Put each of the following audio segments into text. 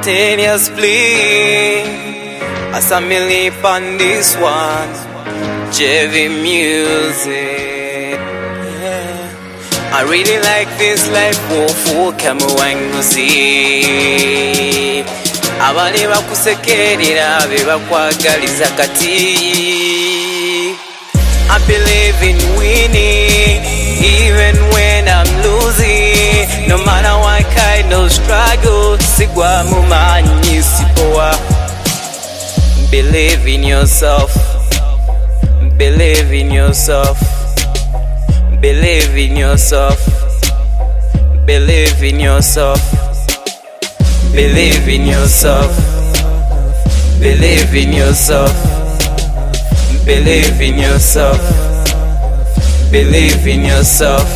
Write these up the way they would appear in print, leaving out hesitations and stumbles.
simultaneously. As I live on this one, JV Music. I really like this life, wofu kama wanguzi. Abali bakusekerera bebakwagaliza kati. I believe in winning, even when I'm losing. No matter what kind of struggle, sigwa mumanyi sipoa. Believe in yourself. Believe in yourself. Believe in yourself. Believe in yourself. Believe in yourself. Believe in yourself. Believe in yourself. Believe in yourself.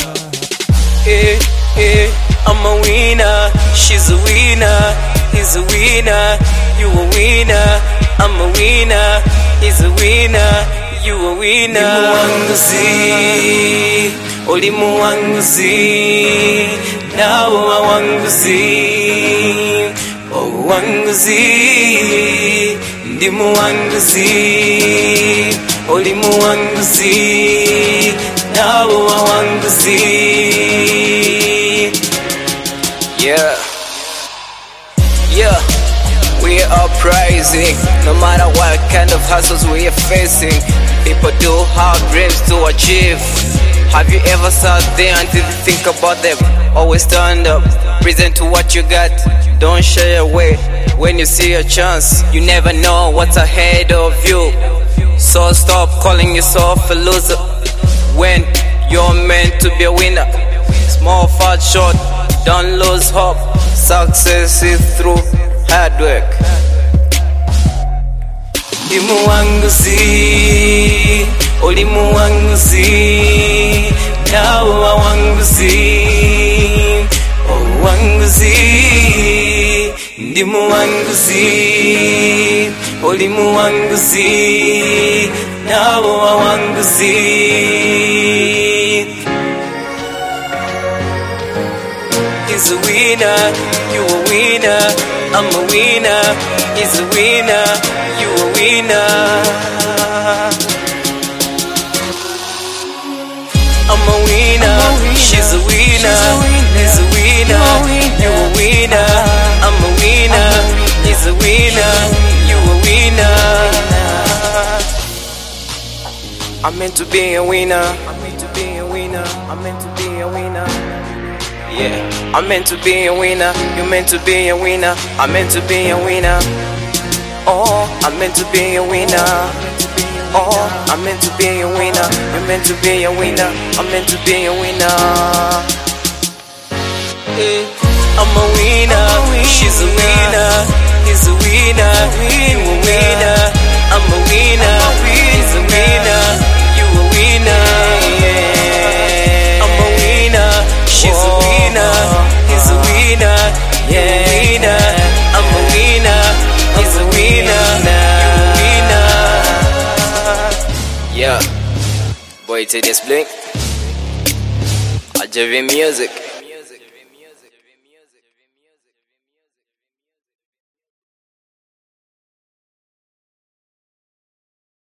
I'm a winner. She's a winner. He's a winner. You a winner. I'm a winner. He's a winner. You a winner. Olimu wanguzi. Now I wanguzi. Oh wanguzi. Ndimu wanguzi. Olimu wanguzi. Now I wanguzi. Yeah. We are uprising. No matter what kind of hustles we are facing, people do have dreams to achieve. Have you ever sat there and didn't think about them? Always stand up, present to what you got. Don't shy away when you see a chance. You never know what's ahead of you. So stop calling yourself a loser when you're meant to be a winner. Small, fat, short, don't lose hope. Success is through hard work. Olimu wanguzi, olimu wanguzi, nawa wanguzi, oh wanguzi, ndimu wanguzi, olimu wanguzi, nawa wanguzi. He's a winner, you a winner, I'm a winner. He's a winner, you a winner. I'm a winner, she's a winner. He's a winner, you a winner. I'm a winner, he's a winner, you a winner. I'm meant to be a winner. I'm meant to be a winner. I'm meant to be a winner. Yeah, I'm meant to be a winner. You're meant to be a winner. I'm meant to be a winner. Oh, I'm meant to be a winner. Oh, I'm meant to be a winner. You're meant to be a winner. I'm meant to be a winner. I'm a winner. She's a winner. He's a winner. You a winner. I'm a winner. He's a winner. You a winner. I'm a winner. She's a winner. He's a winner. Yeah, winner. I'm a winner. He's a winner. Yeah, boy, to this blink. JV Music.